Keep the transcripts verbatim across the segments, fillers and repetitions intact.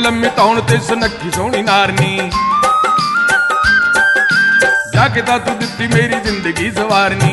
लम्मी तौण ते सुनक्खी सोहनी नारनी जाके तां तू दित्ती मेरी जिंदगी सवारनी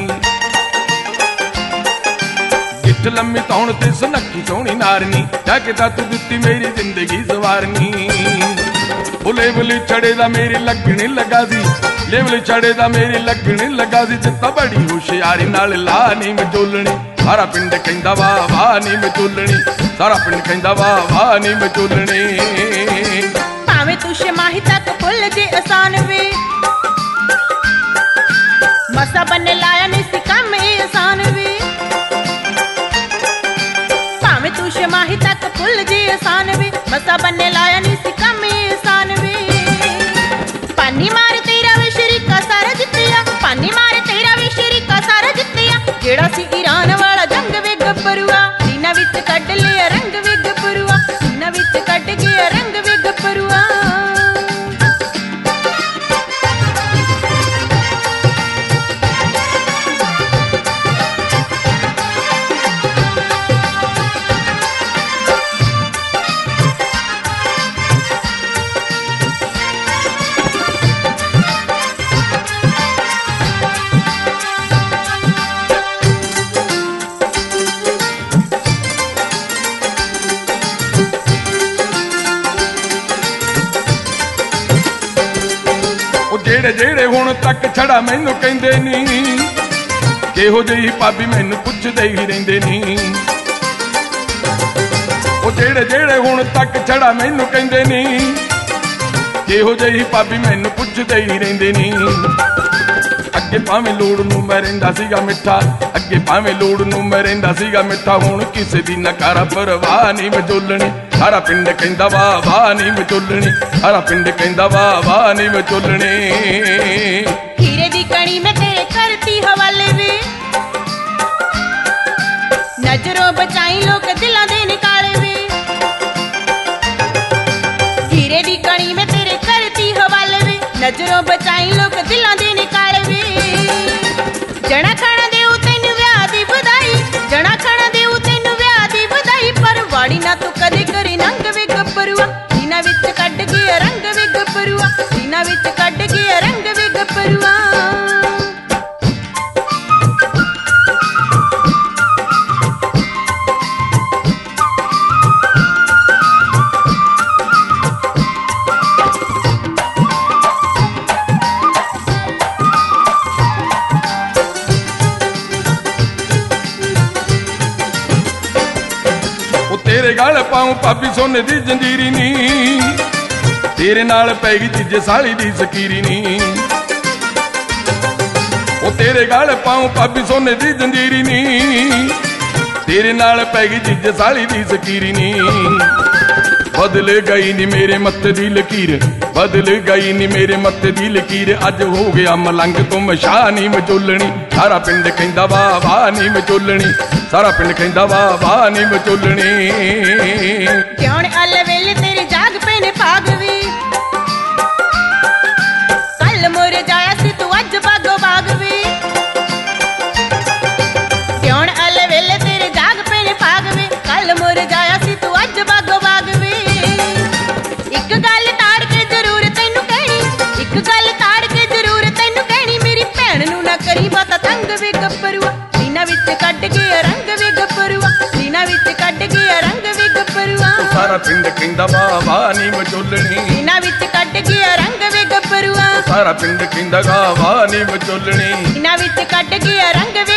गिट्ठ लम्मी तौण ते सुनक्खी सोहनी नारनी जाके तां तू दित्ती मेरी जिंदगी सवारनी लेवल छड़े दा मेरी लगने लगा सी लेवल छड़े दा मेरी लगने लगा सी जित्ता बड़ी होशियारी नाल ला नी मचोलनी सारा पिंड कहंदा वाह वाह नी मचोलनी सारा पिंड कहंदा वाह वाह नी मचोलनी भावें तू छमाही तक भुल जे आसान वे मसा बन्ने लाया नहीं सी काम ए आसान वे भावें तू छमाही तक भुल जे आसान वे मसा बन्ने लाया नहीं सी काम ए आसान वे पानी मार तेरा वे शरीका सारा जित्तिया पानी मार तेरा वे शरीका सारा जित्तिया जेड़ा सी ईरान वाला जंग वे गब्बरुआ सीना विच कढ लिया रंग वे गब्बरुआ सीना विच कढ गया रंग वे गब्बरुआ जेड़े जेड़े हुण तक छड़ा मैनू कहंदे नी किहो जही भाभी मैनू पुछदे ही रहिंदे नी ओ जेड़े जेड़े हुण तक छड़ा मैनू कहंदे नी किहो जही भाभी मैनू पुछदे ही रहिंदे नी अगे भावें लोड़ नूं मैं रहिंदा सीगा मिठा अगे भावें लोड़ नूं मैं रहिंदा सीगा मिठा हुण किसे दी ना कर परवाह नी मचोलनी सारा पिंड कहंदा वाह वाह नी मचोलनी सारा पिंड कहंदा वाह वाह नी मचोलनी हीरे दी कणी में तेरे करती हवाले वे नजरों बचाई लोग दिलां दे निकाले वे हीरे दी कणी में तेरे करती हवाले वे नजरों बचाई लोग दिलां दे निकाले वे जणा खाना देऊ तैनू विआह दी बधाई जणा खाना देऊ तैनू विआह दी बधाई पर वाड़ी ना तू कदे करी नंग वे गब्बरुआ सीना विच कढ गया रंग वे गब्बरुआ सीना विच कढ गया रंग वे गब्बरुआ तेरे गल पाऊं भाभी सोने दी जंजीरी नी तेरे नाल पैगी जीजे साली दी सकीरी नी ओ तेरे गल पाऊं भाभी सोने दी जंजीरी नी तेरे नाल पैगी जीजे साली दी सकीरी नी बदल गई नी मेरे मत्थे दी लकीर बदल गई नी मेरे मत्थे दी लकीर अज हो गया मलंग तो मशाह नी मचोलनी सारा पिंड कहंदा वाह वाह नी मचोलनी सारा पिंड कहंदा वाह वाह नी मचोलनी क्यों अल वेले तेरे जाग पैने भाग वी कल मोर जाया सी तू अज बागो बाग वी क्यों अल वेले तेरे जाग पैने भाग वी कल मोर जाया सी तू अज बागो बाग वी एक गल ताड़ के जरूर तैनू कहनी एक गल ताड़ के जरूर तैनू कहनी मेरी भैन नू ना करी बाता तंग वे गब्बरुआ सीना विच कढ गया रंग वे गब्बरुआ सीना विच कढ गया रंग वे गब्बरुआ सारा पिंड कहंदा वाह वाह नी मचोलनी सीना विच कढ गया रंग वे गब्बरुआ सारा पिंड कहंदा वाह वाह नी मचोलनी सीना विच कढ गया रंग वे